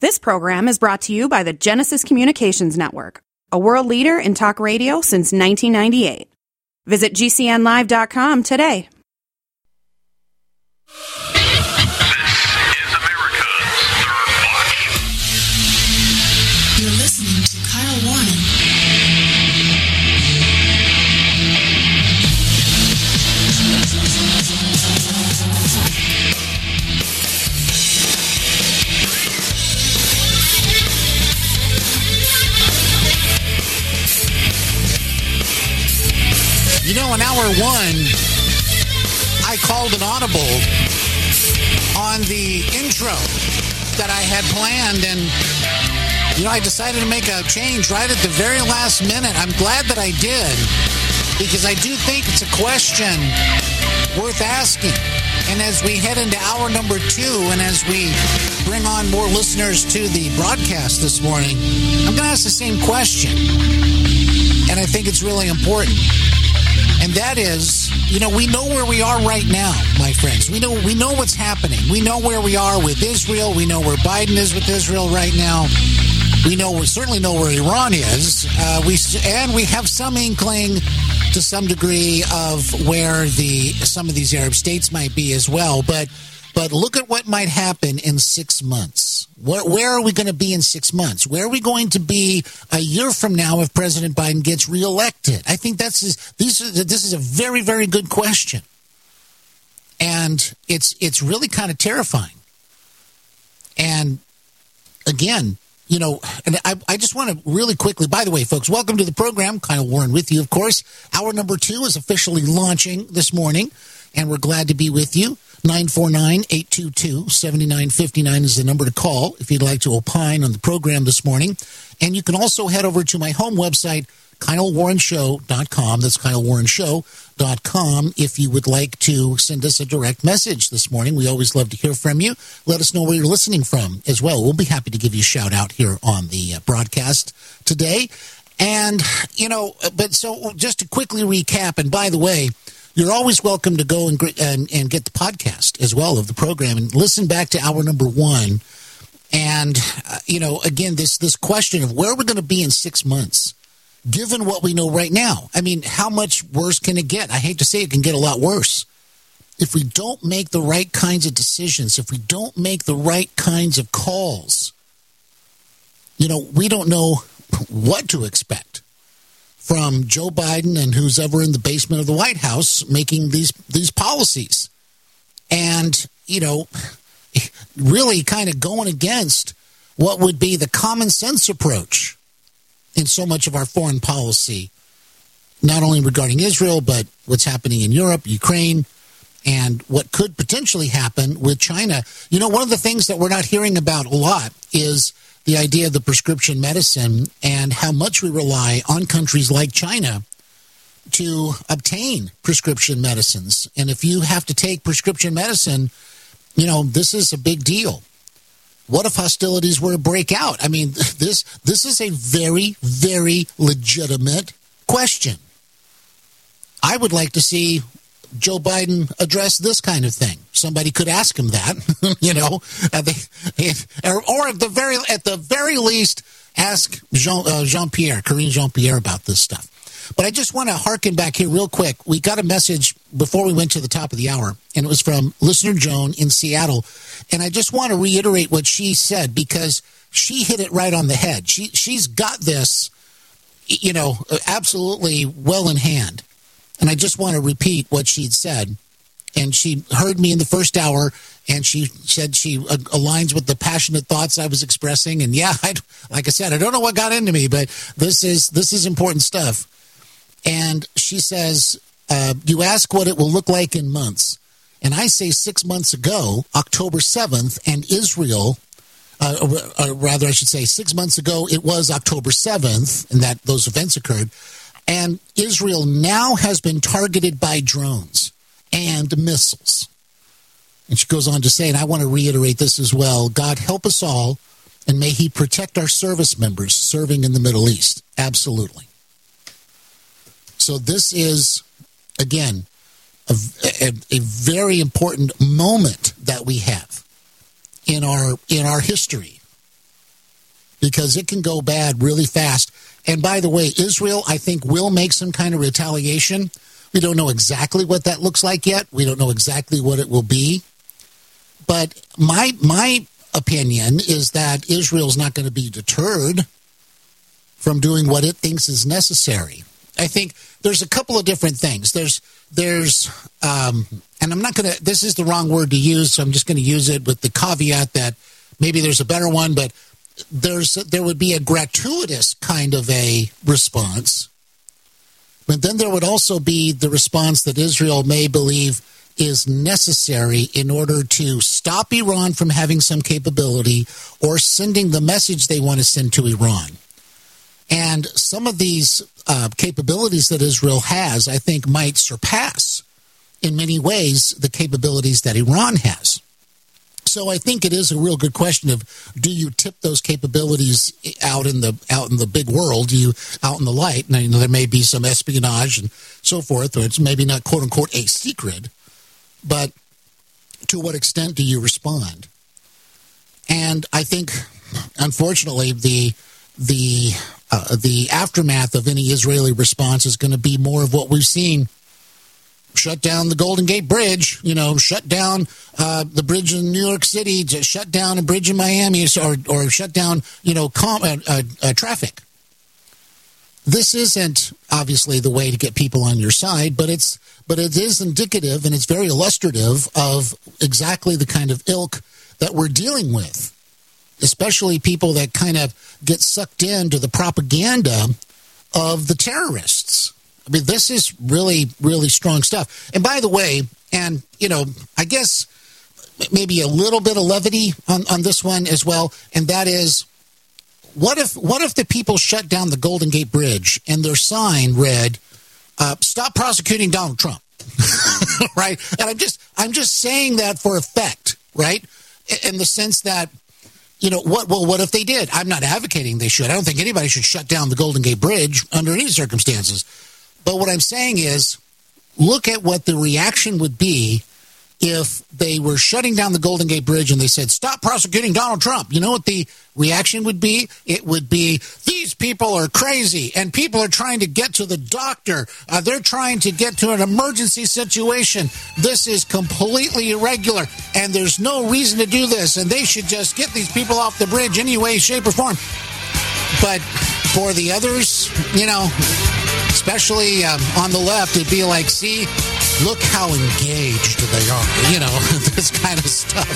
This program is brought to you by the Genesis Communications Network, a world leader in talk radio since 1998. Visit GCNlive.com today. You're listening to Kyle Warren. You know, in hour one, I called an audible on the intro that I had planned, and I decided to make a change right at the very last minute. I'm glad that I did, because I do think it's a question worth asking. And as we head into hour number 2, and as we bring on more listeners to the broadcast this morning, I'm going to ask the same question. And I think it's really important. And that is, we know where we are right now, my friends. We know what's happening. We know where we are with Israel. We know where Biden is with Israel right now. We certainly know where Iran is. We have some inkling to some degree of where some of these Arab states might be as well. But look at what might happen in 6 months. Where are we going to be in 6 months? Where are we going to be a year from now if President Biden gets reelected? I think this is a very, very good question. And it's really kind of terrifying. And again, and I just want to really quickly, by the way, folks, welcome to the program. Kyle Warren with you, of course. Hour number 2 is officially launching this morning, and we're glad to be with you. 949-822-7959 is the number to call if you'd like to opine on the program this morning. And you can also head over to my home website, KyleWarrenShow.com. That's KyleWarrenShow.com if you would like to send us a direct message this morning. We always love to hear from you. Let us know where you're listening from as well. We'll be happy to give you a shout out here on the broadcast today. And, but so just to quickly recap, and by the way, you're always welcome to go and get the podcast as well of the program and listen back to hour number 1. And, again, this question of where we're going to be in 6 months, given what we know right now. I mean, how much worse can it get? I hate to say it can get a lot worse. If we don't make the right kinds of decisions, if we don't make the right kinds of calls, we don't know what to expect from Joe Biden and who's ever in the basement of the White House making these policies. And, really kind of going against what would be the common sense approach in so much of our foreign policy, not only regarding Israel, but what's happening in Europe, Ukraine, and what could potentially happen with China. One of the things that we're not hearing about a lot is the idea of the prescription medicine and how much we rely on countries like China to obtain prescription medicines. And if you have to take prescription medicine, this is a big deal. What if hostilities were to break out? I mean, this is a very, very legitimate question. I would like to see Joe Biden address this kind of thing. Somebody could ask him that, or at the very least, ask Karine Jean-Pierre about this stuff. But I just want to harken back here real quick. We got a message before we went to the top of the hour, and it was from listener Joan in Seattle. And I just want to reiterate what she said, because she hit it right on the head. She's got this, absolutely well in hand. And I just want to repeat what she'd said. And she heard me in the first hour, and she said she aligns with the passionate thoughts I was expressing. And like I said, I don't know what got into me, but this is important stuff. And she says, you ask what it will look like in months. And I say 6 months ago, October 7th, and Israel, rather I should say 6 months ago, it was October 7th, and that those events occurred. And Israel now has been targeted by drones and missiles. And she goes on to say, and I want to reiterate this as well, God help us all, and may he protect our service members serving in the Middle East. Absolutely. So this is, again, a very important moment that we have in our history. because it can go bad really fast. And by the way, Israel, I think, will make some kind of retaliation. We don't know exactly what that looks like yet. We don't know exactly what it will be. But my opinion is that Israel's not going to be deterred from doing what it thinks is necessary. I think there's a couple of different things. There's and I'm not going to, this is the wrong word to use, so I'm just going to use it with the caveat that maybe there's a better one, but there would be a gratuitous kind of a response. But then there would also be the response that Israel may believe is necessary in order to stop Iran from having some capability or sending the message they want to send to Iran. And some of these capabilities that Israel has, I think, might surpass in many ways the capabilities that Iran has. So I think it is a real good question of, do you tip those capabilities out in the big world, out in the light? Now, there may be some espionage and so forth, or it's maybe not quote unquote a secret, but to what extent do you respond? And I think, unfortunately, the aftermath of any Israeli response is going to be more of what we've seen. Shut down the Golden Gate Bridge, shut down the bridge in New York City, just shut down a bridge in Miami, or shut down, traffic. This isn't obviously the way to get people on your side, but it is indicative and it's very illustrative of exactly the kind of ilk that we're dealing with, especially people that kind of get sucked into the propaganda of the terrorists. I mean, this is really, really strong stuff. And by the way, I guess maybe a little bit of levity on this one as well, and that is, what if the people shut down the Golden Gate Bridge and their sign read, "Stop prosecuting Donald Trump," right? And I'm just saying that for effect, right? In the sense that, what if they did? I'm not advocating they should. I don't think anybody should shut down the Golden Gate Bridge under any circumstances. But what I'm saying is, look at what the reaction would be if they were shutting down the Golden Gate Bridge and they said, "Stop prosecuting Donald Trump." You know what the reaction would be? It would be, "These people are crazy, and people are trying to get to the doctor. They're trying to get to an emergency situation. This is completely irregular, and there's no reason to do this, and they should just get these people off the bridge any way, shape, or form." But for the others, especially on the left, it'd be like, "See, look how engaged they are," this kind of stuff.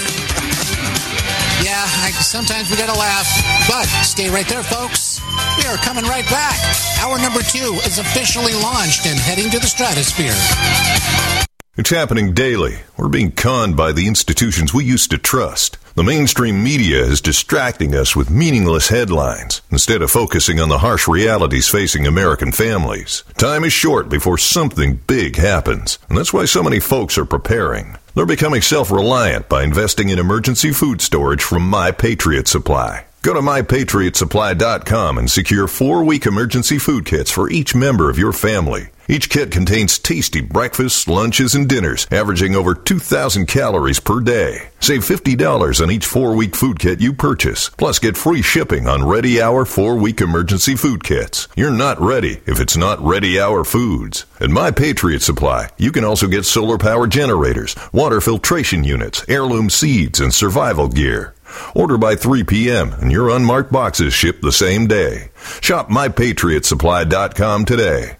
Yeah, sometimes we gotta laugh, but stay right there, folks. We are coming right back. Hour number 2 is officially launched and heading to the stratosphere. It's happening daily. We're being conned by the institutions we used to trust. The mainstream media is distracting us with meaningless headlines instead of focusing on the harsh realities facing American families. Time is short before something big happens, and that's why so many folks are preparing. They're becoming self-reliant by investing in emergency food storage from My Patriot Supply. Go to MyPatriotSupply.com and secure 4-week emergency food kits for each member of your family. Each kit contains tasty breakfasts, lunches, and dinners, averaging over 2,000 calories per day. Save $50 on each 4-week food kit you purchase. Plus, get free shipping on Ready Hour 4-week emergency food kits. You're not ready if it's not Ready Hour foods. At My Patriot Supply, you can also get solar power generators, water filtration units, heirloom seeds, and survival gear. Order by 3 p.m. and your unmarked boxes ship the same day. Shop MyPatriotSupply.com today.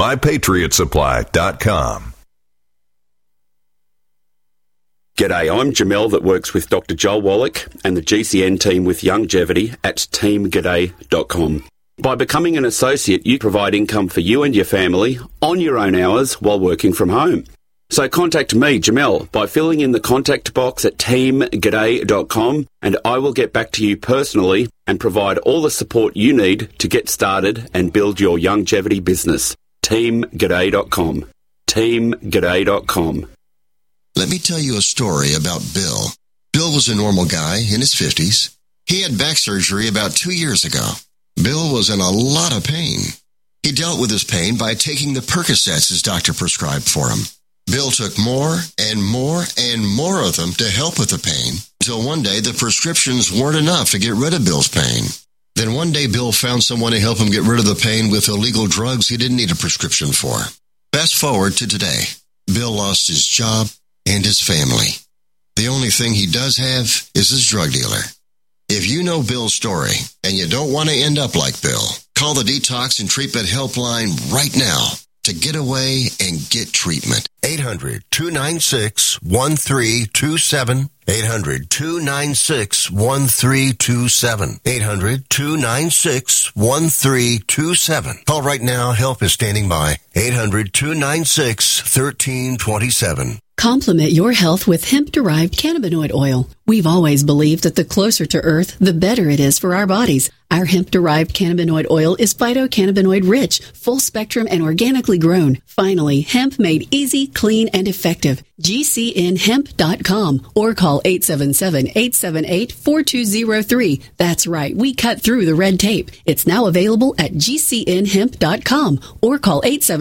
MyPatriotSupply.com. G'day, I'm Jamel that works with Dr. Joel Wallach and the GCN team with Longevity at teamg'day.com. By becoming an associate, you provide income for you and your family on your own hours while working from home. So contact me, Jamel, by filling in the contact box at teamg'day.com, and I will get back to you personally and provide all the support you need to get started and build your longevity business. teamg'day.com. teamg'day.com. Let me tell you a story about Bill. Bill was a normal guy in his 50s. He had back surgery about 2 years ago. Bill was in a lot of pain. He dealt with his pain by taking the Percocets his doctor prescribed for him. Bill took more and more and more of them to help with the pain, until one day the prescriptions weren't enough to get rid of Bill's pain. Then one day Bill found someone to help him get rid of the pain with illegal drugs he didn't need a prescription for. Fast forward to today. Bill lost his job and his family. The only thing he does have is his drug dealer. If you know Bill's story and you don't want to end up like Bill, call the Detox and Treatment Helpline right now to get away and get treatment. 800-296-1327. 800-296-1327. 800-296-1327. Call right now. Help is standing by. 800-296-1327. Complement your health with hemp-derived cannabinoid oil. We've always believed that the closer to Earth, the better it is for our bodies. Our hemp-derived cannabinoid oil is phytocannabinoid-rich, full-spectrum, and organically grown. Finally, hemp made easy, clean, and effective. GCNhemp.com or call 877-878-4203. That's right, we cut through the red tape. It's now available at GCNhemp.com or call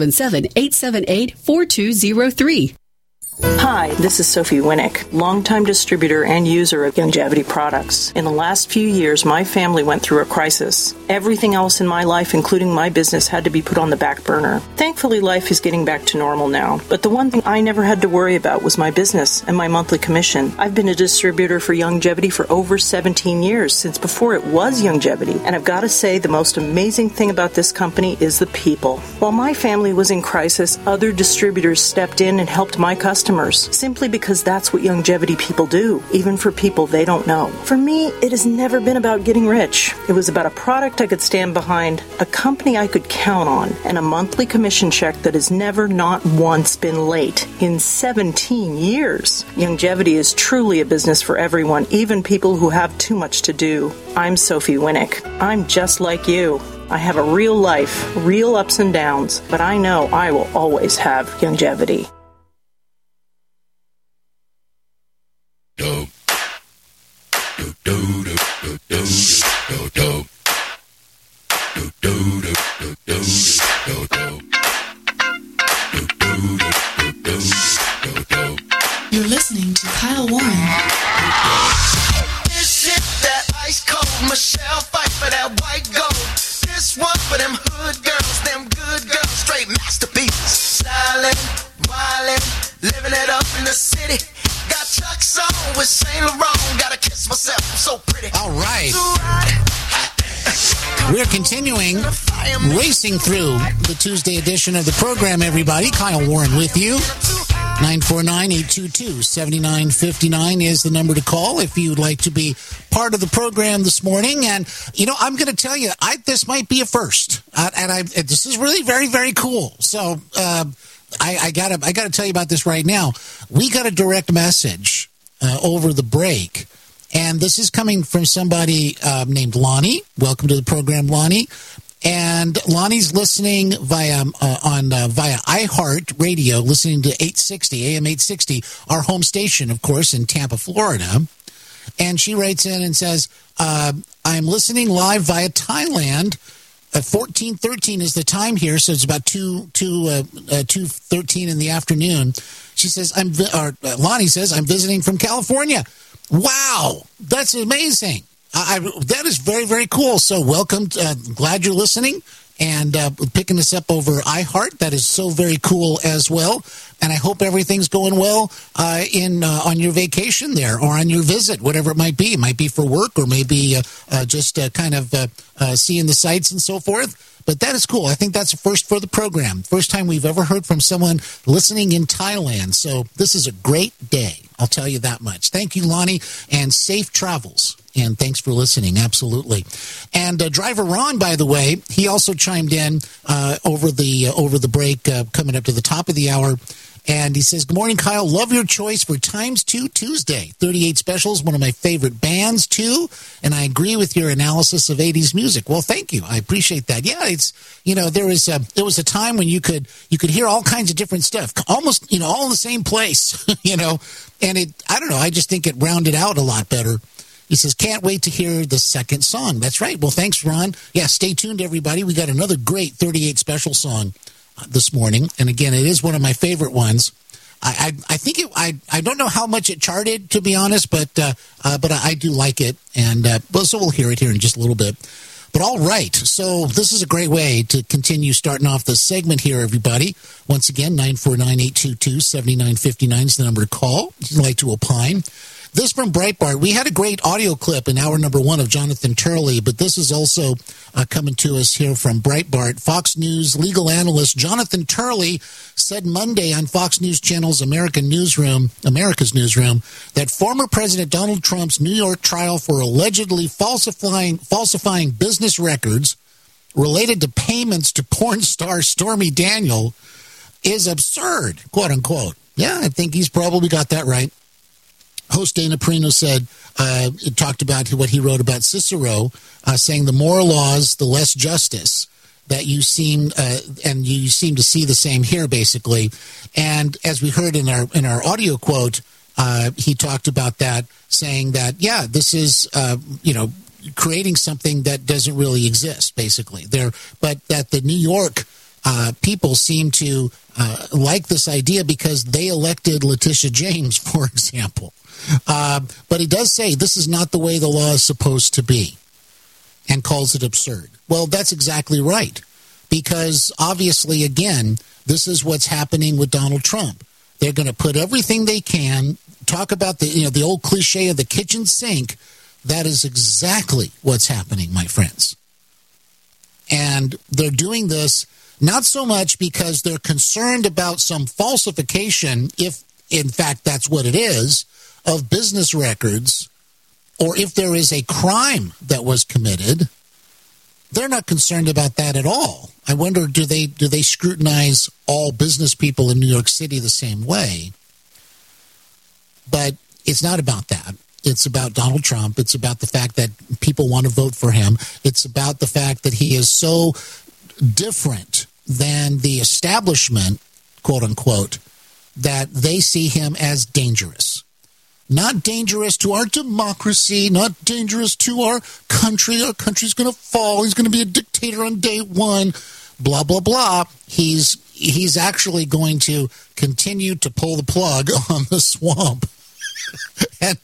877-878-4203. Hi, this is Sophie Winnick, longtime distributor and user of Youngevity products. In the last few years, my family went through a crisis. Everything else in my life, including my business, had to be put on the back burner. Thankfully, life is getting back to normal now. But the one thing I never had to worry about was my business and my monthly commission. I've been a distributor for Youngevity for over 17 years, since before it was Youngevity. And I've got to say, the most amazing thing about this company is the people. While my family was in crisis, other distributors stepped in and helped my customers, simply because that's what Youngevity people do, even for people they don't know. For me, it has never been about getting rich. It was about a product I could stand behind, a company I could count on, and a monthly commission check that has never not once been late in 17 years. Youngevity is truly a business for everyone, even people who have too much to do. I'm Sophie Winnick. I'm just like you. I have a real life, real ups and downs, but I know I will always have Youngevity. You're listening to Kyle Warren. This shit that ice cold Michelle fight for that white gold. This one for them hood girls, them good girls, straight masterpieces. Stylin', wildin', living it up in the city. Got Chuck's on with Saint Laurent. Gotta kiss myself, I'm so pretty. All right. We're continuing racing through the Tuesday edition of the program, everybody. Kyle Warren with you. 949-822-7959 is the number to call if you'd like to be part of the program this morning. And, you know, I'm going to tell you, this might be a first. This is really very, very cool. So I gotta tell you about this right now. We got a direct message over the break. And this is coming from somebody named Lonnie. Welcome to the program, Lonnie. And Lonnie's listening via iHeart Radio, listening to 860, AM 860, our home station, of course, in Tampa, Florida. And she writes in and says, I'm listening live via Thailand. 14:13 is the time here, so it's about 2:13 in the afternoon. She says, Lonnie says, I'm visiting from California. Wow, that's amazing. That is very, very cool. So welcome. Glad you're listening and picking us up over iHeart. That is so very cool as well. And I hope everything's going well on your vacation there or on your visit, whatever it might be. It might be for work or maybe just kind of seeing the sights and so forth. But that is cool. I think that's a first for the program. First time we've ever heard from someone listening in Thailand. So this is a great day. I'll tell you that much. Thank you, Lonnie, and safe travels. And thanks for listening. Absolutely. And driver Ron, by the way, he also chimed in over the break coming up to the top of the hour. And he says, good morning, Kyle. Love your choice for Times 2 Tuesday. 38 Specials, one of my favorite bands, too. And I agree with your analysis of 80s music. Well, thank you. I appreciate that. Yeah, it's, there was a time when you could hear all kinds of different stuff, almost, all in the same place, and I don't know, I just think it rounded out a lot better. He says, can't wait to hear the second song. That's right. Well, thanks, Ron. Yeah, stay tuned, everybody. We got another great 38 Special song this morning. And again, it is one of my favorite ones. I think I don't know how much it charted, to be honest, but I do like it. And so we'll hear it here in just a little bit. But all right, so this is a great way to continue starting off the segment here, everybody. Once again, 949-822-7959 is the number to call if you'd like to opine. This from Breitbart. We had a great audio clip in hour number 1 of Jonathan Turley, but this is also coming to us here from Breitbart. Fox News legal analyst Jonathan Turley said Monday on Fox News Channel's America's Newsroom, that former President Donald Trump's New York trial for allegedly falsifying business records related to payments to porn star Stormy Daniels is absurd, quote unquote. Yeah, I think he's probably got that right. Host Dana Perino said, it talked about what he wrote about Cicero, saying the more laws, the less justice. That you seem, and you seem to see the same here, basically. And as we heard in our audio quote, he talked about that, saying that, yeah, this is, creating something that doesn't really exist, basically. But that the New York people seem to like this idea because they elected Letitia James, for example. But he does say this is not the way the law is supposed to be and calls it absurd. Well, that's exactly right, because obviously, again, this is what's happening with Donald Trump. They're going to put everything they can, talk about the old cliche of the kitchen sink. That is exactly what's happening, my friends. And they're doing this not so much because they're concerned about some falsification, if in fact that's what it is, of business records, or if there is a crime that was committed. They're not concerned about that at all. I wonder, do they scrutinize all business people in New York City the same way? But it's not about that. It's about Donald Trump. It's about the fact that people want to vote for him. It's about the fact that he is so different than the establishment, quote unquote, that they see him as dangerous. Not dangerous to our democracy, not dangerous to our country. Our country's going to fall. He's going to be a dictator on day one, blah, blah, blah. He's actually going to continue to pull the plug on the swamp and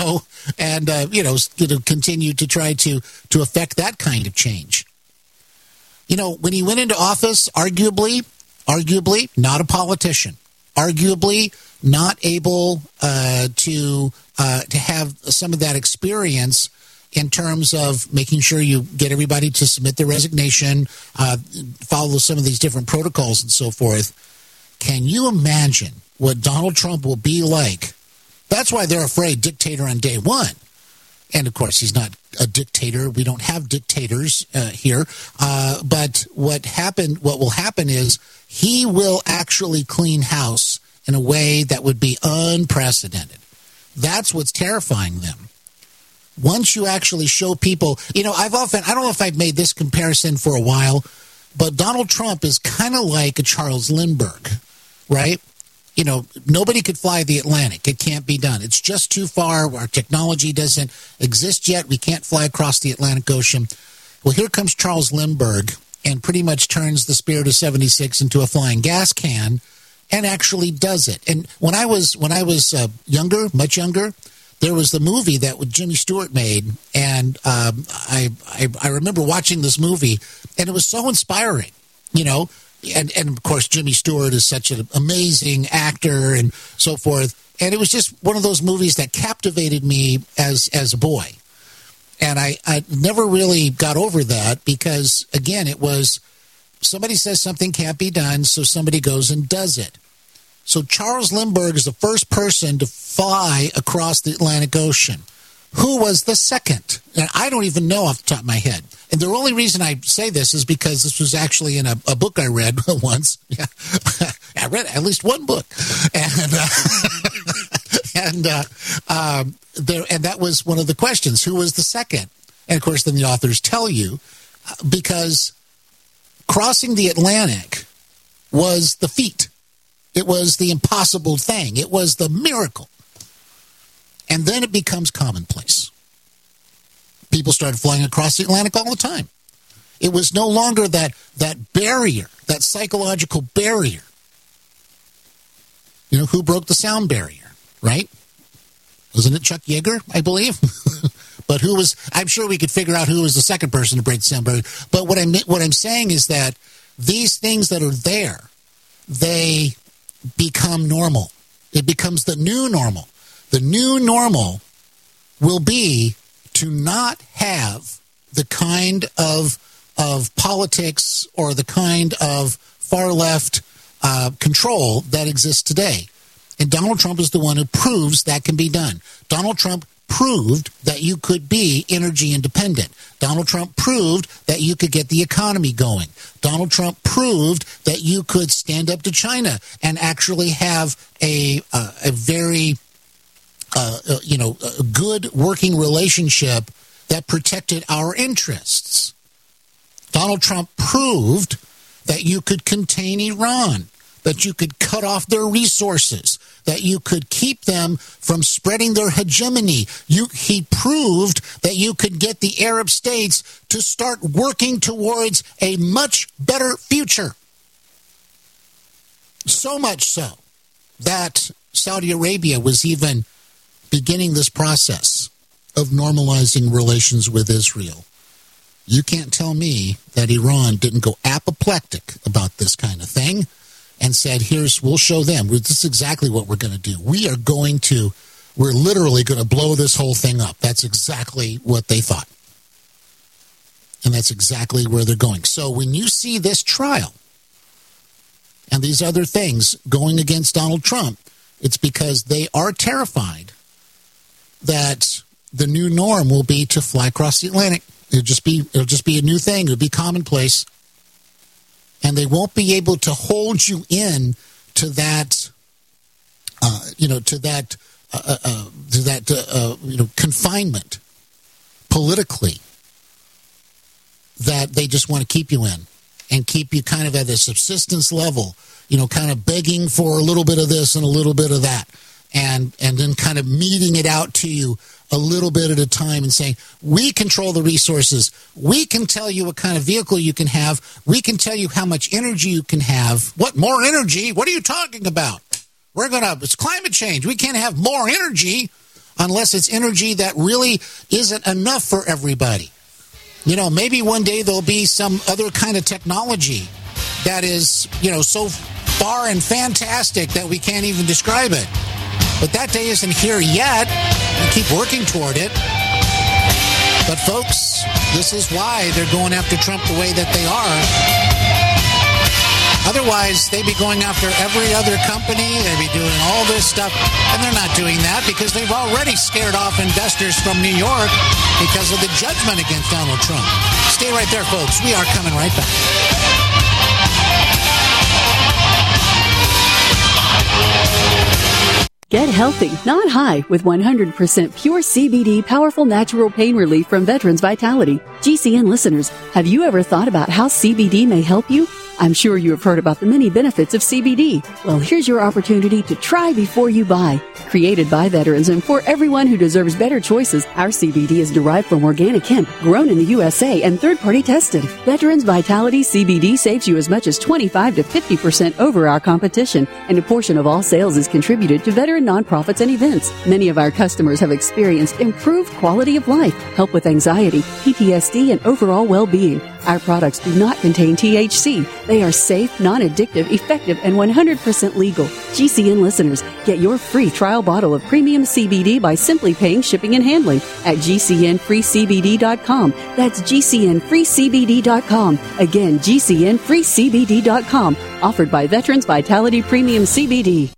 continue to try to affect that kind of change. When he went into office, arguably not a politician, arguably not able to have some of that experience in terms of making sure you get everybody to submit their resignation, follow some of these different protocols and so forth. Can you imagine what Donald Trump will be like? That's why they're afraid dictator on day one. And, of course, he's not a dictator. We don't have dictators here. But what will happen is he will actually clean house in a way that would be unprecedented. That's what's terrifying them. Once you actually show people, I don't know if I've made this comparison for a while, but Donald Trump is kind of like a Charles Lindbergh, right? Nobody could fly the Atlantic. It can't be done. It's just too far. Our technology doesn't exist yet. We can't fly across the Atlantic Ocean. Well, here comes Charles Lindbergh and pretty much turns the Spirit of 76 into a flying gas can and actually does it. And when I was younger, much younger, there was the movie that Jimmy Stewart made, and I remember watching this movie, and it was so inspiring, And of course, Jimmy Stewart is such an amazing actor and so forth. And it was just one of those movies that captivated me as a boy. And I never really got over that because, again, it was somebody says something can't be done, so somebody goes and does it. So Charles Lindbergh is the first person to fly across the Atlantic Ocean. Who was the second? And I don't even know off the top of my head. And the only reason I say this is because this was actually in a book I read once. Yeah. I read at least one book. And that was one of the questions. Who was the second? And, of course, then the authors tell you, because crossing the Atlantic was the feat. It was the impossible thing. It was the miracle. And then it becomes commonplace. People started flying across the Atlantic all the time. It was no longer that barrier, that psychological barrier. Who broke the sound barrier, right? Wasn't it Chuck Yeager, I believe? But I'm sure we could figure out who was the second person to break the sound barrier. But what I'm saying is that these things that are there, they become normal. It becomes the new normal. The new normal will be to not have the kind of politics or the kind of far left control that exists today. And Donald Trump is the one who proves that can be done. Donald Trump proved that you could be energy independent. Donald Trump proved that you could get the economy going. Donald Trump proved that you could stand up to China and actually have a very a good working relationship that protected our interests. Donald Trump proved that you could contain Iran, that you could cut off their resources, that you could keep them from spreading their hegemony. He proved that you could get the Arab states to start working towards a much better future. So much so that Saudi Arabia was even beginning this process of normalizing relations with Israel. You can't tell me that Iran didn't go apoplectic about this kind of thing and said, we'll show them. This is exactly what we're going to do. We're literally going to blow this whole thing up. That's exactly what they thought. And that's exactly where they're going. So when you see this trial and these other things going against Donald Trump, it's because they are terrified that the new norm will be to fly across the Atlantic. It'll just be a new thing. It'll be commonplace. And they won't be able to hold you in to that, confinement politically that they just want to keep you in and keep you kind of at a subsistence level, kind of begging for a little bit of this and a little bit of that. And then kind of meting it out to you a little bit at a time and saying, we control the resources. We can tell you what kind of vehicle you can have. We can tell you how much energy you can have. What, more energy? What are you talking about? It's climate change. We can't have more energy unless it's energy that really isn't enough for everybody. Maybe one day there'll be some other kind of technology that is, so far and fantastic that we can't even describe it. But that day isn't here yet. We keep working toward it. But folks, this is why they're going after Trump the way that they are. Otherwise, they'd be going after every other company. They'd be doing all this stuff. And they're not doing that because they've already scared off investors from New York because of the judgment against Donald Trump. Stay right there, folks. We are coming right back. Get healthy, not high, with 100% pure CBD powerful natural pain relief from Veterans Vitality. GCN listeners, have you ever thought about how CBD may help you? I'm sure you have heard about the many benefits of CBD. Well, here's your opportunity to try before you buy. Created by veterans and for everyone who deserves better choices, our CBD is derived from organic hemp, grown in the USA and third-party tested. Veterans Vitality CBD saves you as much as 25 to 50% over our competition, and a portion of all sales is contributed to veteran nonprofits and events. Many of our customers have experienced improved quality of life, help with anxiety, PTSD, and overall well-being. Our products do not contain THC. They are safe, non-addictive, effective, and 100% legal. GCN listeners, get your free trial bottle of premium CBD by simply paying shipping and handling at GCNFreeCBD.com. That's GCNFreeCBD.com. Again, GCNFreeCBD.com. Offered by Veterans Vitality Premium CBD.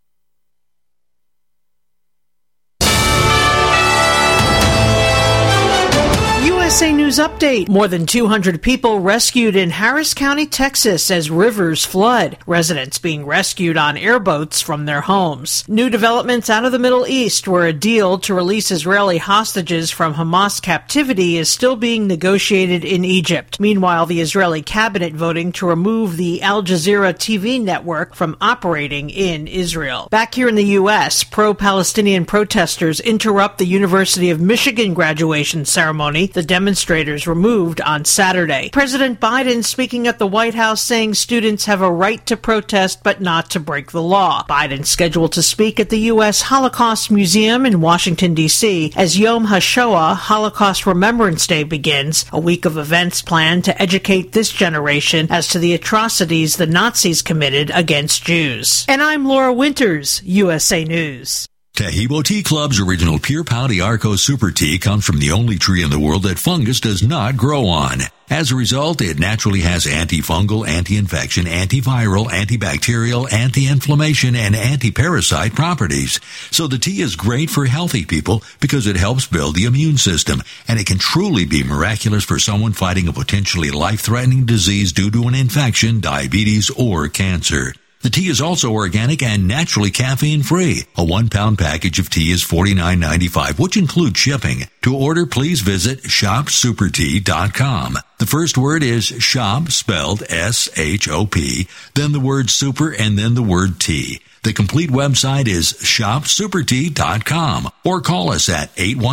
USA News Update. More than 200 people rescued in Harris County, Texas as rivers flood. Residents being rescued on airboats from their homes. New developments out of the Middle East, where a deal to release Israeli hostages from Hamas captivity is still being negotiated in Egypt. Meanwhile, the Israeli cabinet voting to remove the Al Jazeera TV network from operating in Israel. Back here in the U.S., pro-Palestinian protesters interrupt the University of Michigan graduation ceremony. The demonstrators removed on Saturday. President Biden speaking at the White House saying students have a right to protest but not to break the law. Biden scheduled to speak at the U.S. Holocaust Museum in Washington, D.C. as Yom HaShoah, Holocaust Remembrance Day, begins, a week of events planned to educate this generation as to the atrocities the Nazis committed against Jews. And I'm Laura Winters, USA News. Tahibo Tea Club's original Pure Pouty Arco Super Tea comes from the only tree in the world that fungus does not grow on. As a result, it naturally has antifungal, anti-infection, antiviral, antibacterial, anti-inflammation, and anti-parasite properties. So the tea is great for healthy people because it helps build the immune system, and it can truly be miraculous for someone fighting a potentially life-threatening disease due to an infection, diabetes, or cancer. The tea is also organic and naturally caffeine-free. A 1-pound package of tea is $49.95, which includes shipping. To order, please visit shopsupertea.com. The first word is shop, spelled S-H-O-P, then the word super, and then the word tea. The complete website is shopsupertea.com, or call us at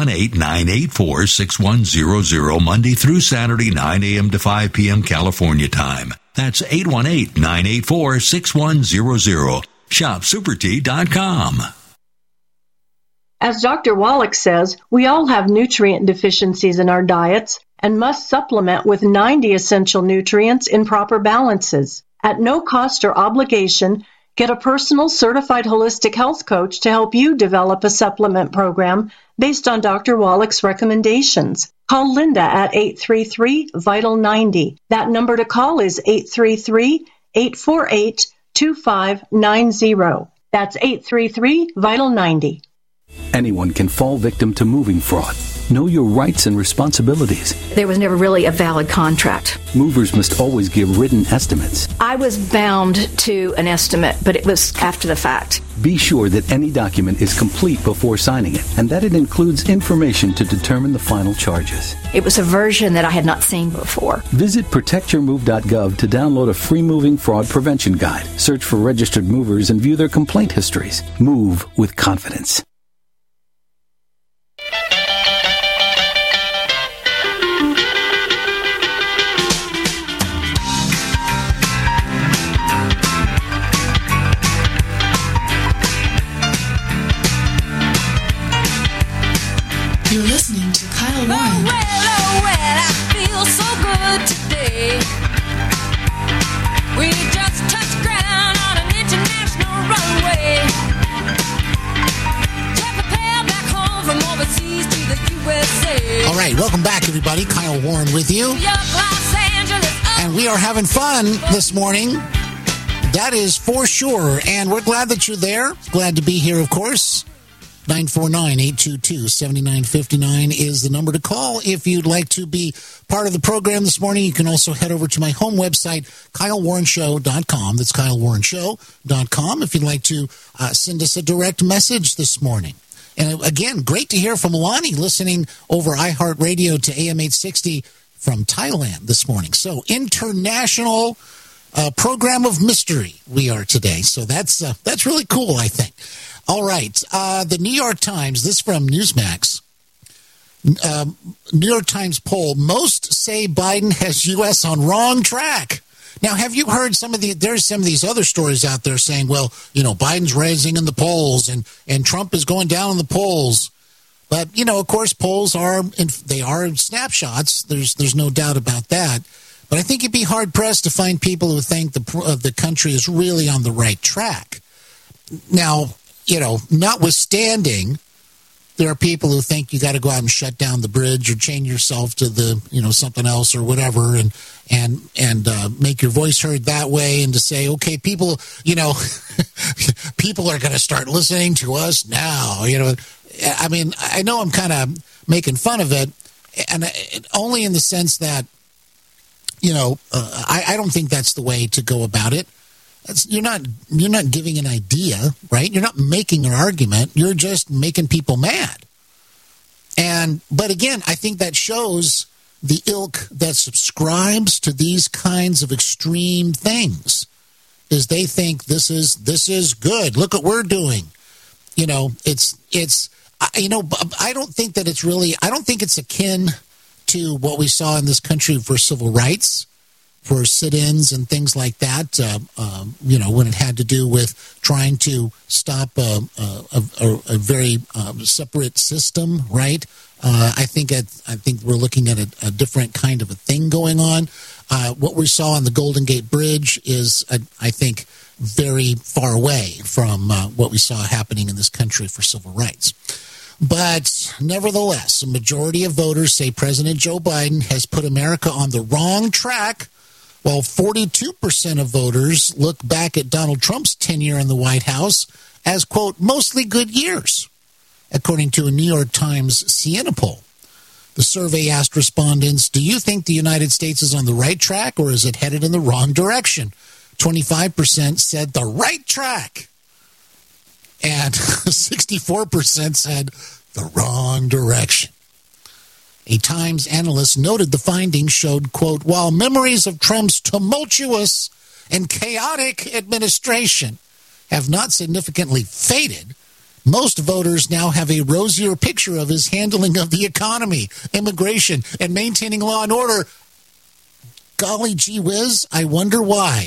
818-984-6100 Monday through Saturday, 9 a.m. to 5 p.m. California time. That's 818-984-6100. ShopSuperTea.com. As Dr. Wallach says, we all have nutrient deficiencies in our diets and must supplement with 90 essential nutrients in proper balances. At no cost or obligation, get a personal certified holistic health coach to help you develop a supplement program based on Dr. Wallach's recommendations. Call Linda at 833-VITAL-90. That number to call is 833-848-2590. That's 833-VITAL-90. Anyone can fall victim to moving fraud. Know your rights and responsibilities. There was never really a valid contract. Movers must always give written estimates. I was bound to an estimate, but it was after the fact. Be sure that any document is complete before signing it, and that it includes information to determine the final charges. It was a version that I had not seen before. Visit protectyourmove.gov to download a free moving fraud prevention guide. Search for registered movers and view their complaint histories. Move with confidence. You're listening to Kyle Warren. Oh, well, I feel so good today. We just touched ground on an international runway. Just prepare back home from overseas to the USA. All right, welcome back, everybody. Kyle Warren with you. Los Angeles, and we are having fun this morning. That is for sure. And we're glad that you're there. Glad to be here, of course. 949-822-7959 is the number to call. If you'd like to be part of the program this morning, you can also head over to my home website, KyleWarrenShow.com. That's KyleWarrenShow.com if you'd like to send us a direct message this morning. And again, great to hear from Lonnie listening over iHeartRadio to AM 860 from Thailand this morning. So international program of mystery we are today. So that's really cool, I think. All right. The New York Times, this from Newsmax. New York Times poll, most say Biden has U.S. on wrong track. Now, have you heard there's some of these other stories out there saying, well, you know, Biden's rising in the polls and Trump is going down in the polls. But, you know, of course, polls are snapshots. There's no doubt about that. But I think you'd be hard-pressed to find people who think the country is really on the right track. Now, you know, notwithstanding, there are people who think you got to go out and shut down the bridge or chain yourself to the, you know, something else or whatever, and make your voice heard that way, and to say, okay, people, you know, people are going to start listening to us now. You know, I mean, I know I'm kind of making fun of it, and only in the sense that, you know, I don't think that's the way to go about it. You're not giving an idea, right? You're not making an argument. You're just making people mad. But again, I think that shows the ilk that subscribes to these kinds of extreme things, is they think this is good. Look what we're doing. You know, it's you know, I don't think that it's really. I don't think it's akin to what we saw in this country for civil rights, for sit-ins and things like that, when it had to do with trying to stop a very separate system, right? I think we're looking at a different kind of a thing going on. What we saw on the Golden Gate Bridge is, I think, very far away from what we saw happening in this country for civil rights. But nevertheless, a majority of voters say President Joe Biden has put America on the wrong track, while 42% of voters look back at Donald Trump's tenure in the White House as, quote, mostly good years, according to a New York Times Siena poll. The survey asked respondents, do you think the United States is on the right track or is it headed in the wrong direction? 25% said the right track. And 64% said the wrong direction. A Times analyst noted the findings showed, quote, while memories of Trump's tumultuous and chaotic administration have not significantly faded, most voters now have a rosier picture of his handling of the economy, immigration, and maintaining law and order. Golly gee whiz, I wonder why.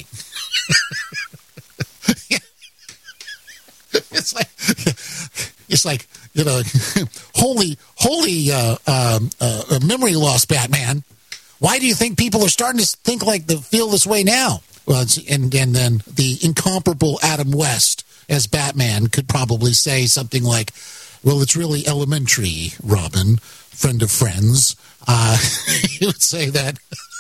It's like holy memory loss, Batman. Why do you think people are starting to feel this way now? Well, and then the incomparable Adam West as Batman could probably say something like, well, it's really elementary, Robin, friend of friends. He would say that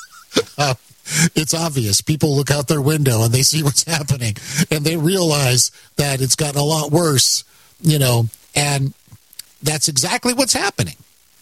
it's obvious. People look out their window and they see what's happening and they realize that it's gotten a lot worse, and that's exactly what's happening.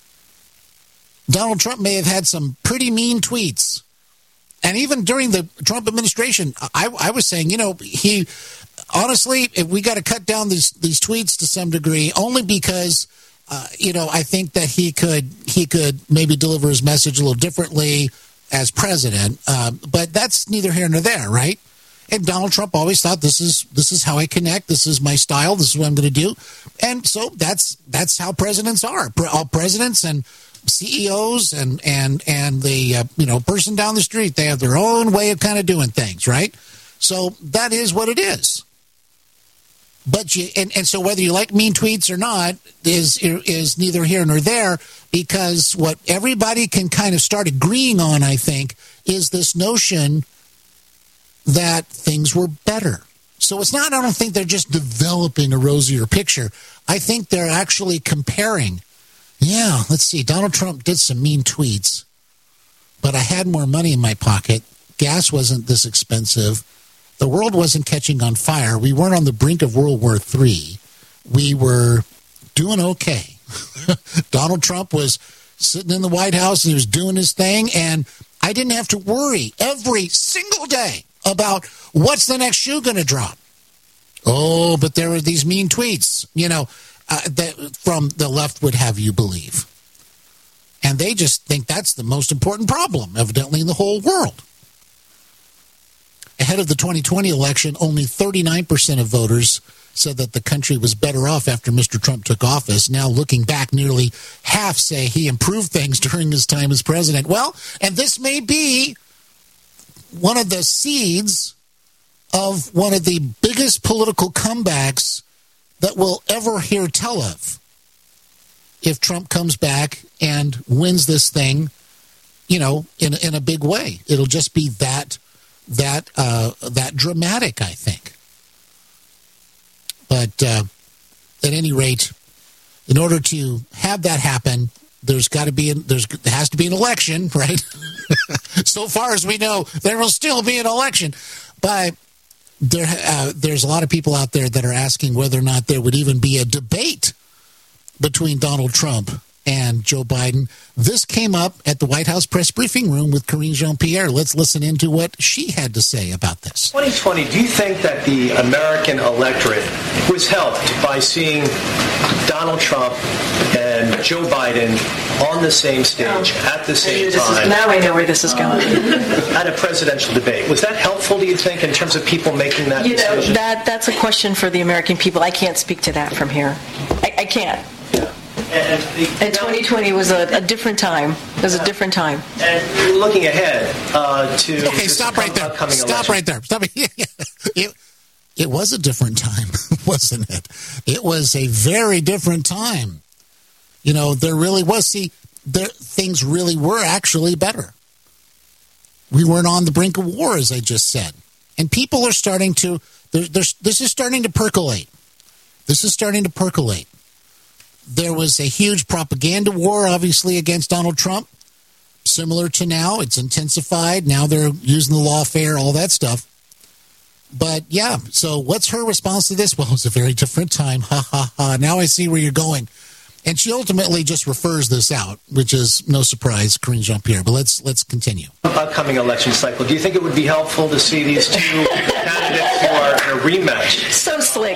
Donald Trump may have had some pretty mean tweets. And even during the Trump administration, I was saying, he honestly, we got to cut down these tweets to some degree, only because, I think that he could maybe deliver his message a little differently as president. But that's neither here nor there, right? And Donald Trump always thought this is how I connect. This is my style. This is what I'm going to do. And so that's how presidents are. All presidents and CEOs and the person down the street, they have their own way of kind of doing things, right? So that is what it is. But so whether you like mean tweets or not is neither here nor there, because what everybody can kind of start agreeing on, I think, is this notion that things were better. So it's not, I don't think they're just developing a rosier picture. I think they're actually comparing. Yeah, let's see. Donald Trump did some mean tweets, but I had more money in my pocket. Gas wasn't this expensive. The world wasn't catching on fire. We weren't on the brink of World War III. We were doing okay. Donald Trump was sitting in the White House and he was doing his thing, and I didn't have to worry every single day about what's the next shoe going to drop. Oh, but there were these mean tweets, that from the left would have you believe. And they just think that's the most important problem, evidently, in the whole world. Ahead of the 2020 election, only 39% of voters said that the country was better off after Mr. Trump took office. Now, looking back, nearly half say he improved things during his time as president. Well, and this may be one of the seeds of one of the biggest political comebacks that we'll ever hear tell of. If Trump comes back and wins this thing, in a big way, it'll just be that dramatic, I think. But at any rate, in order to have that happen, there has to be an election, right? So far as we know, there will still be an election, but there's a lot of people out there that are asking whether or not there would even be a debate between Donald Trump and Joe Biden. This came up at the White House press briefing room with Karine Jean-Pierre. Let's listen into what she had to say about this. 2020, do you think that the American electorate was helped by seeing Donald Trump and Joe Biden on the same stage at the same time? Now I know where this is going. At a presidential debate. Was that helpful, do you think, in terms of people making that decision? That's a question for the American people. I can't speak to that from here. I can't. And 2020 was a different time. It was a different time. And looking ahead to... Okay, stop right there. Stop right there. Stop. It was a different time, wasn't it? It was a very different time. You know, there really was. See, things really were actually better. We weren't on the brink of war, as I just said. And people are starting to... This is starting to percolate. This is starting to percolate. There was a huge propaganda war, obviously, against Donald Trump. Similar to now. It's intensified. Now they're using the lawfare, all that stuff. But, yeah, so what's her response to this? Well, it was a very different time. Ha, ha, ha. Now I see where you're going. And she ultimately just refers this out, which is no surprise, Karine Jean-Pierre. But let's continue. Upcoming election cycle. Do you think it would be helpful to see these two candidates who are in a rematch? So slick.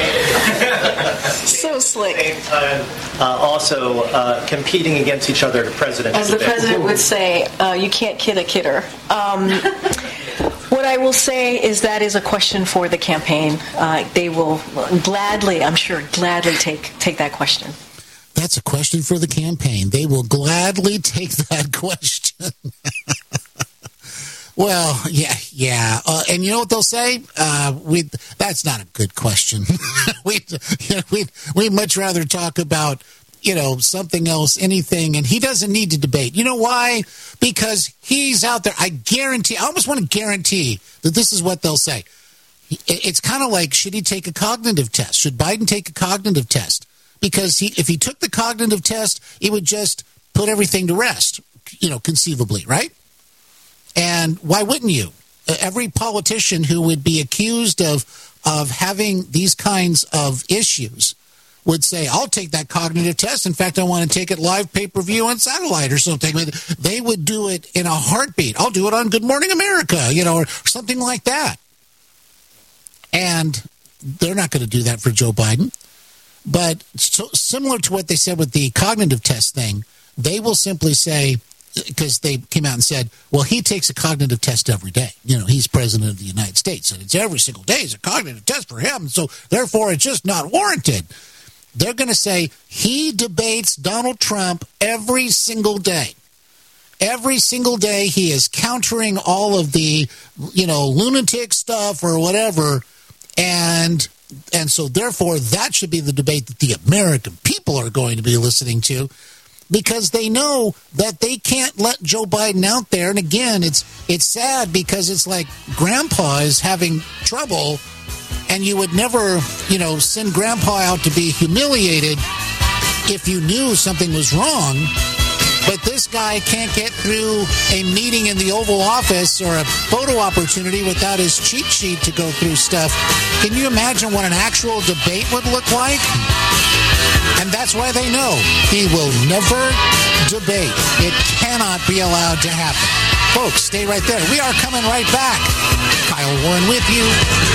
So slick. At the same time, also competing against each other to president. As the president would say, you can't kid a kidder. What I will say is that is a question for the campaign. They will gladly take that question. That's a question for the campaign. They will gladly take that question. Well, yeah. And you know what they'll say? That's not a good question. We'd much rather talk about, something else, anything. And he doesn't need to debate. You know why? Because he's out there. I almost want to guarantee that this is what they'll say. It's kind of like, should he take a cognitive test? Should Biden take a cognitive test? Because if he took the cognitive test, it would just put everything to rest, conceivably, right? And why wouldn't you? Every politician who would be accused of having these kinds of issues would say, I'll take that cognitive test. In fact, I want to take it live pay-per-view on satellite or something. They would do it in a heartbeat. I'll do it on Good Morning America, or something like that. And they're not going to do that for Joe Biden. But similar to what they said with the cognitive test thing, they will simply say, because they came out and said, well, he takes a cognitive test every day. He's president of the United States, and it's every single day is a cognitive test for him, so therefore it's just not warranted. They're going to say he debates Donald Trump every single day. Every single day he is countering all of the, lunatic stuff or whatever, and so, therefore, that should be the debate that the American people are going to be listening to, because they know that they can't let Joe Biden out there. And again, it's sad because it's like Grandpa is having trouble, and you would never, send Grandpa out to be humiliated if you knew something was wrong. But this guy can't get through a meeting in the Oval Office or a photo opportunity without his cheat sheet to go through stuff. Can you imagine what an actual debate would look like? And that's why they know he will never debate. It cannot be allowed to happen. Folks, stay right there. We are coming right back. Kyle Warren with you.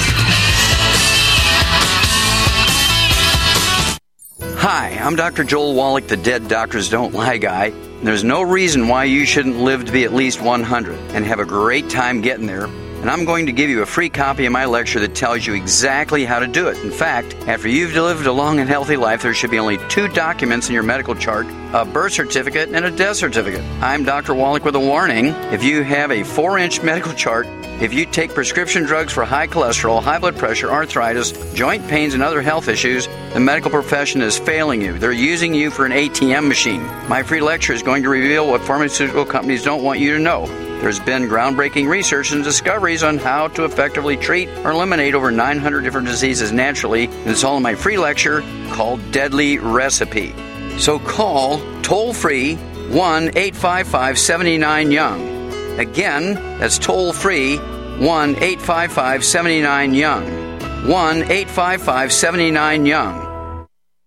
Hi, I'm Dr. Joel Wallach, the Dead Doctors Don't Lie guy. There's no reason why you shouldn't live to be at least 100 and have a great time getting there. And I'm going to give you a free copy of my lecture that tells you exactly how to do it. In fact, after you've lived a long and healthy life, there should be only 2 documents in your medical chart, a birth certificate and a death certificate. I'm Dr. Wallach with a warning. If you have a 4-inch medical chart, if you take prescription drugs for high cholesterol, high blood pressure, arthritis, joint pains, and other health issues, the medical profession is failing you. They're using you for an ATM machine. My free lecture is going to reveal what pharmaceutical companies don't want you to know. There's been groundbreaking research and discoveries on how to effectively treat or eliminate over 900 different diseases naturally, and it's all in my free lecture called Deadly Recipe. So call toll-free 1-855-79-YOUNG. Again, that's toll-free 1-855-79-YOUNG. 1-855-79-YOUNG.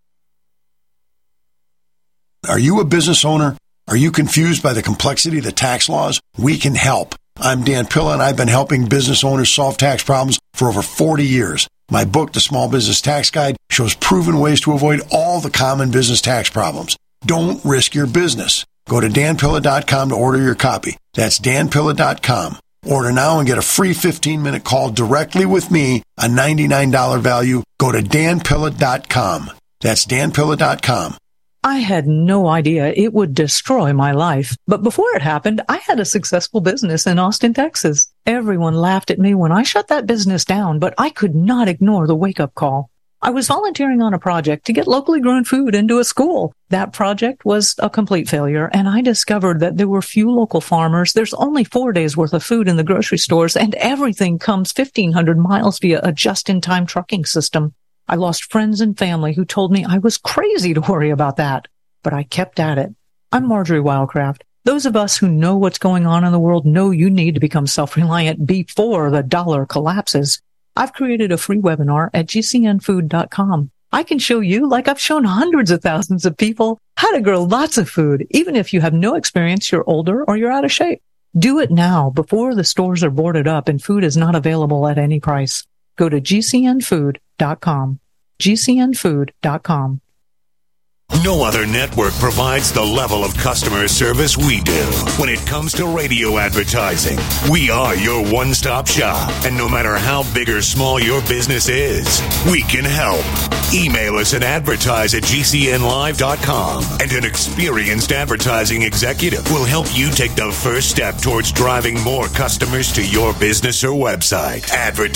Are you a business owner? Are you confused by the complexity of the tax laws? We can help. I'm Dan Pilla, and I've been helping business owners solve tax problems for over 40 years. My book, The Small Business Tax Guide, shows proven ways to avoid all the common business tax problems. Don't risk your business. Go to danpilla.com to order your copy. That's danpilla.com. Order now and get a free 15-minute call directly with me, a $99 value. Go to danpilla.com. That's danpilla.com. I had no idea it would destroy my life. But before it happened, I had a successful business in Austin, Texas. Everyone laughed at me when I shut that business down, but I could not ignore the wake-up call. I was volunteering on a project to get locally grown food into a school. That project was a complete failure, and I discovered that there were few local farmers. There's only 4 days worth of food in the grocery stores, and everything comes 1,500 miles via a just-in-time trucking system. I lost friends and family who told me I was crazy to worry about that, but I kept at it. I'm Marjorie Wildcraft. Those of us who know what's going on in the world know you need to become self-reliant before the dollar collapses. I've created a free webinar at gcnfood.com. I can show you, like I've shown hundreds of thousands of people, how to grow lots of food, even if you have no experience, you're older, or you're out of shape. Do it now before the stores are boarded up and food is not available at any price. Go to gcnfood.com. gcnfood.com. No other network provides the level of customer service we do. When it comes to radio advertising, we are your one-stop shop. And no matter how big or small your business is, we can help. Email us at advertise@gcnlive.com, and an experienced advertising executive will help you take the first step towards driving more customers to your business or website.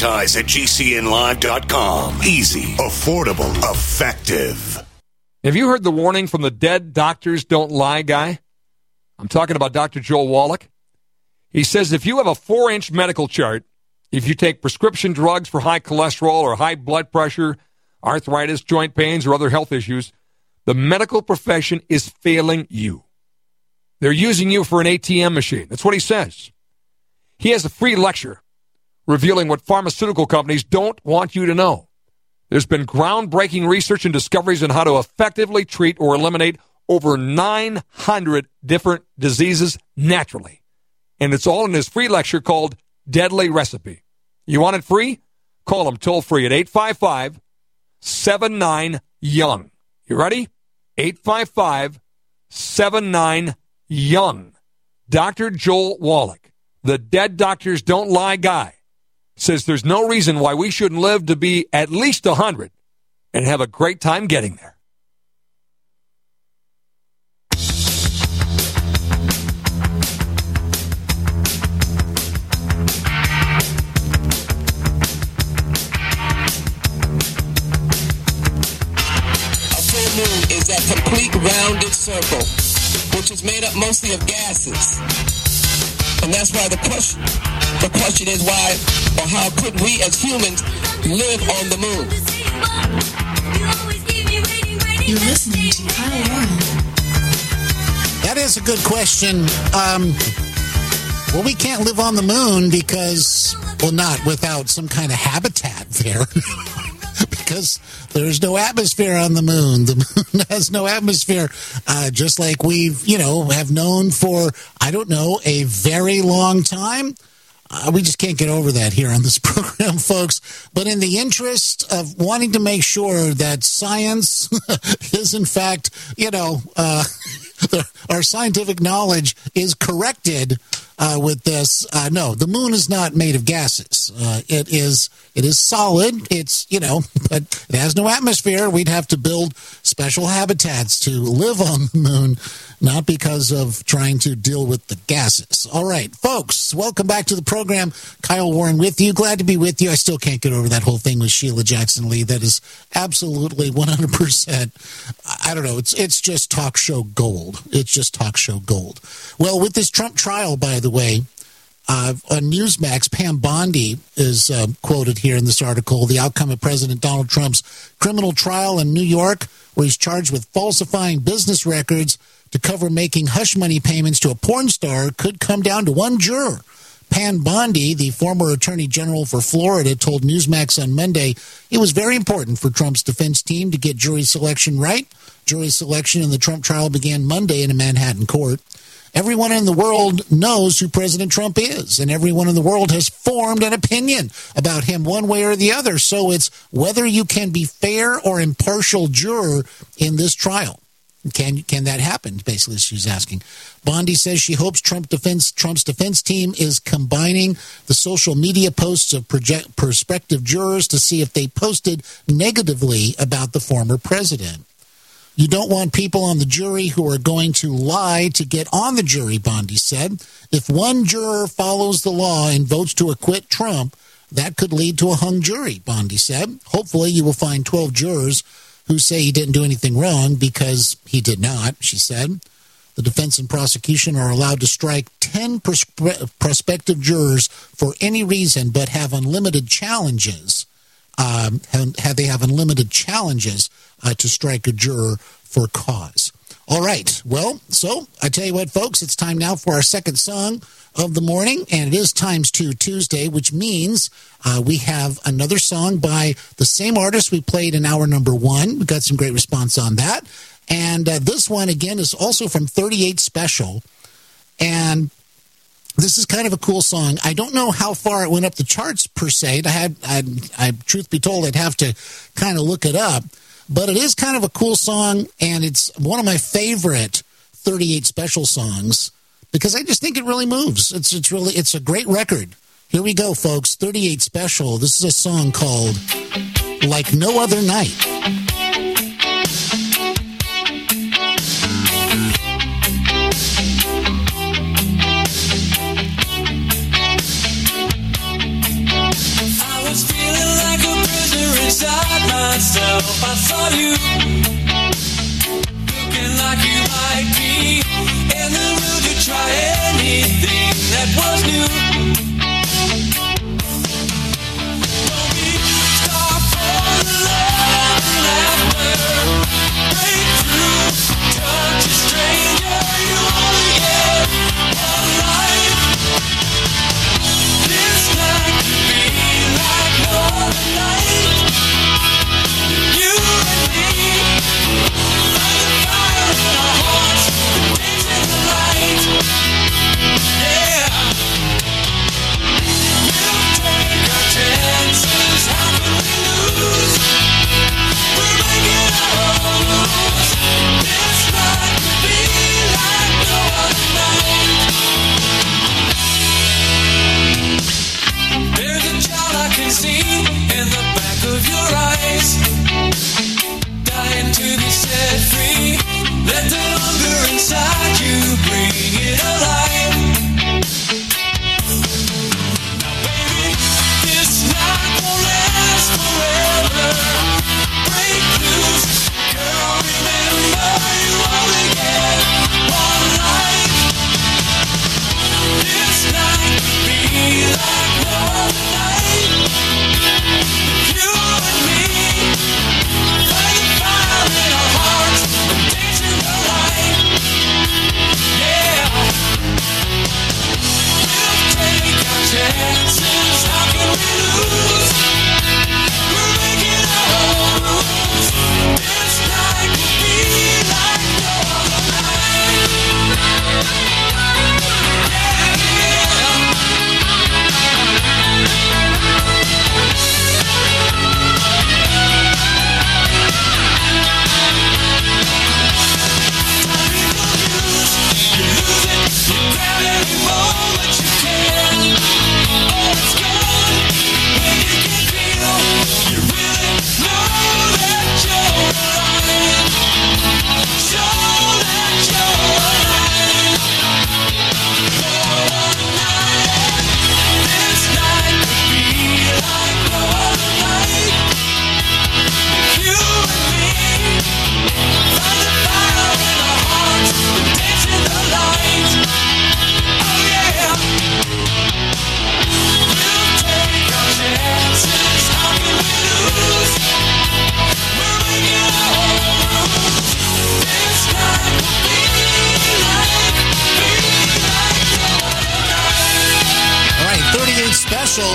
Advertise@gcnlive.com. Easy, affordable, effective. Have you heard the warning from the Dead Doctors Don't Lie guy? I'm talking about Dr. Joel Wallach. He says if you have a 4-inch medical chart, if you take prescription drugs for high cholesterol or high blood pressure, arthritis, joint pains, or other health issues, the medical profession is failing you. They're using you for an ATM machine. That's what he says. He has a free lecture revealing what pharmaceutical companies don't want you to know. There's been groundbreaking research and discoveries on how to effectively treat or eliminate over 900 different diseases naturally. And it's all in his free lecture called Deadly Recipe. You want it free? Call him toll free at 855-79-YOUNG. You ready? 855-79-YOUNG. Dr. Joel Wallach, the Dead Doctors Don't Lie guy, says there's no reason why we shouldn't live to be at least 100 and have a great time getting there. A full moon is that complete rounded circle, which is made up mostly of gases. And that's why the question is why or how could we as humans live on the moon? You're listening to Kyle Warren. That is a good question. Well, we can't live on the moon because, well, not without some kind of habitat there. Because there's no atmosphere on the moon. The moon has no atmosphere, just like we've, have known for, a very long time. We just can't get over that here on this program, folks. But in the interest of wanting to make sure that science is, in fact, our scientific knowledge is corrected with this. No, the moon is not made of gases. It is solid. It's, but it has no atmosphere. We'd have to build special habitats to live on the moon, not because of trying to deal with the gases. All right, folks, welcome back to the program. Kyle Warren with you. Glad to be with you. I still can't get over that whole thing with Sheila Jackson Lee. That is absolutely 100%. I don't know. It's just talk show gold. It's just talk show gold. Well, with this Trump trial, by the way, on Newsmax, Pam Bondi is quoted here in this article. The outcome of President Donald Trump's criminal trial in New York, where he's charged with falsifying business records to cover making hush money payments to a porn star, could come down to one juror. Pam Bondi, the former attorney general for Florida, told Newsmax on Monday it was very important for Trump's defense team to get jury selection right. Jury selection in the Trump trial began Monday in a Manhattan court. Everyone in the world knows who President Trump is, and everyone in the world has formed an opinion about him one way or the other. So it's whether you can be fair or impartial juror in this trial. Can that happen? Basically, she's asking. Bondi says she hopes Trump's defense team is combining the social media posts of prospective jurors to see if they posted negatively about the former president. You don't want people on the jury who are going to lie to get on the jury, Bondi said. If one juror follows the law and votes to acquit Trump, that could lead to a hung jury, Bondi said. Hopefully you will find 12 jurors who say he didn't do anything wrong because he did not, she said. The defense and prosecution are allowed to strike 10 prospective jurors for any reason, but have unlimited challenges. They have unlimited challenges to strike a juror for cause. All right. Well, so I tell you what, folks, it's time now for our second song of the morning, and it is Times 2 Tuesday, which means we have another song by the same artist we played in hour number 1. We got some great response on that. And this one, again, is also from 38 Special. And this is kind of a cool song. I don't know how far it went up the charts, per se. Truth be told, I'd have to kind of look it up. But it is kind of a cool song, and it's one of my favorite 38 Special songs because I just think it really moves. It's a great record. Here we go, folks. 38 Special. This is a song called Like No Other Night. Inside myself, I saw you looking like you might be in the mood to try anything that was new. Don't be star for the love and laughter. Break through, touch a stranger. You only get one life. This night could be like no other night. You and me, by the fire in our hearts, dancing the light. Yeah, we'll take our chances. How can we lose? We're making our own rules. This night could be like no other night. There's a child I can see in the back of your eyes, dying to be set free. Let the hunger inside you bring it alive. Now baby, this night won't last forever. Break loose, girl, remember you only get one life. This night could be like no other night. You and me, by the fire in our hearts, dancing the light. Yeah, we'll take our chances. How can we lose? We're making our own rules. This night could be like no other night. Special,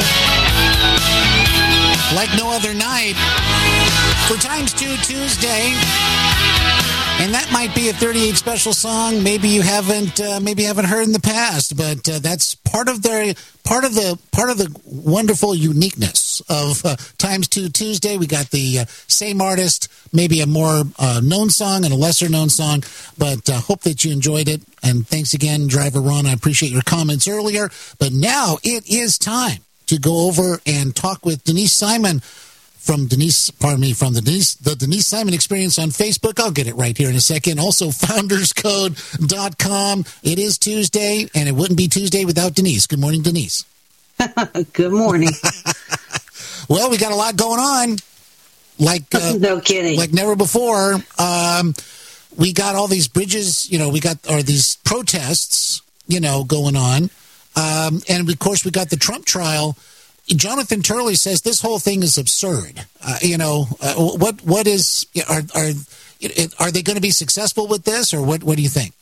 Like No Other Night, for Times 2 Tuesday. And that might be a 38 Special song. Maybe you haven't heard in the past, but that's part of the wonderful uniqueness of Times 2 Tuesday. We got the same artist, maybe a more known song and a lesser known song, but hope that you enjoyed it. And thanks again, Driver Ron. I appreciate your comments earlier. But now it is time to go over and talk with Denise Simon from the Denise Simon Experience on Facebook. I'll get it right here in a second. Also, founderscode.com. It is Tuesday, and it wouldn't be Tuesday without Denise. Good morning, Denise. Good morning. Well, we got a lot going on. No kidding. Like never before. We got all these bridges, these protests, going on. And of course, we got the Trump trial. Jonathan Turley says this whole thing is absurd. What is, are they going to be successful with this, or what do you think?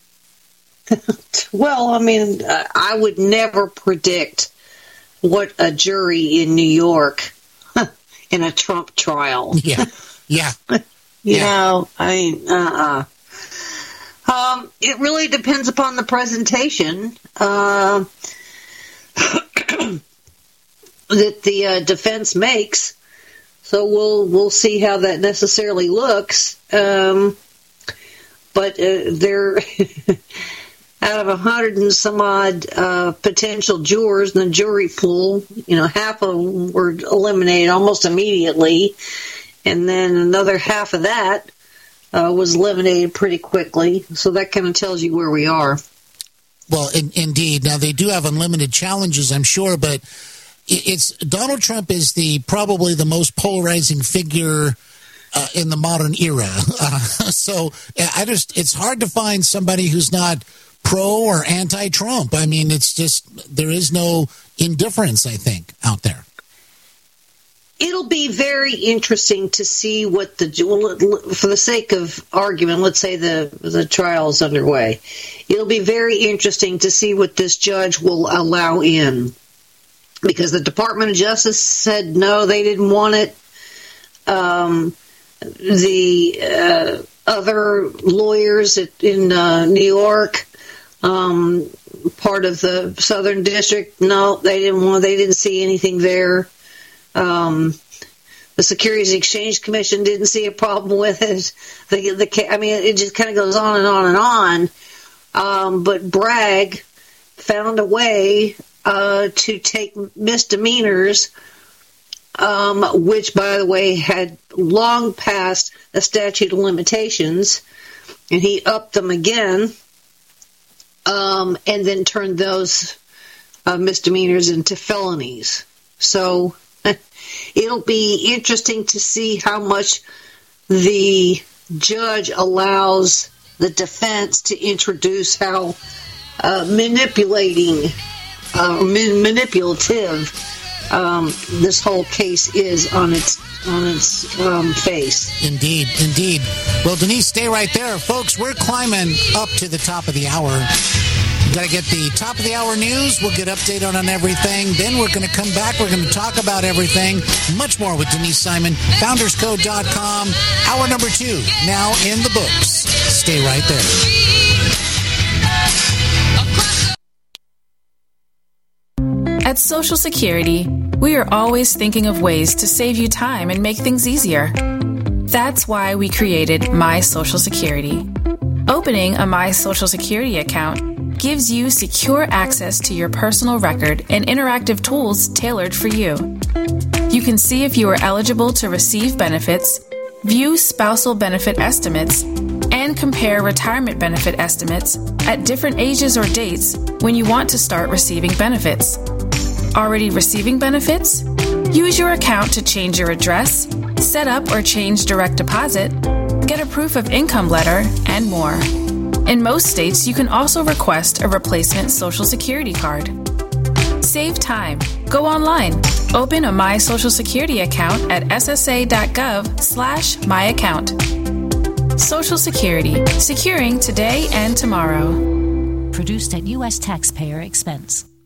Well, I mean, I would never predict what a jury in New York in a Trump trial. Yeah. It really depends upon the presentation that the defense makes. So we'll see how that necessarily looks. But they're out of 100 and some odd potential jurors in the jury pool, half of them were eliminated almost immediately, and then another half of that was eliminated pretty quickly. So that kind of tells you where we are. Well, indeed. Now, they do have unlimited challenges, I'm sure, but it's Donald Trump is probably the most polarizing figure in the modern era. So it's hard to find somebody who's not pro or anti-Trump. I mean, it's just, there is no indifference, I think, out there. It'll be very interesting to see what for the sake of argument, let's say the trial is underway. It'll be very interesting to see what this judge will allow in, because the Department of Justice said no, they didn't want it. The other lawyers in New York, part of the Southern District, no, they didn't see anything there. The Securities and Exchange Commission didn't see a problem with it. It just kind of goes on and on and on. But Bragg found a way to take misdemeanors, which, by the way, had long passed a statute of limitations, and he upped them again, and then turned those misdemeanors into felonies. So it'll be interesting to see how much the judge allows the defense to introduce how manipulative this whole case is on its face. Indeed. Well, Denise, stay right there. Folks, we're climbing up to the top of the hour. We've got to get the top of the hour news. We'll get updated on everything. Then we're going to come back. We're going to talk about everything. Much more with Denise Simon. Founderscode.com. Hour number 2 now in the books. Stay right there. At Social Security, we are always thinking of ways to save you time and make things easier. That's why we created My Social Security. Opening a My Social Security account gives you secure access to your personal record and interactive tools tailored for you. You can see if you are eligible to receive benefits, view spousal benefit estimates, and compare retirement benefit estimates at different ages or dates when you want to start receiving benefits. Already receiving benefits? Use your account to change your address, set up or change direct deposit, get a proof of income letter, and more. In most states, you can also request a replacement Social Security card. Save time. Go online. Open a My Social Security account at ssa.gov/myaccount. Social Security. Securing today and tomorrow. Produced at U.S. taxpayer expense.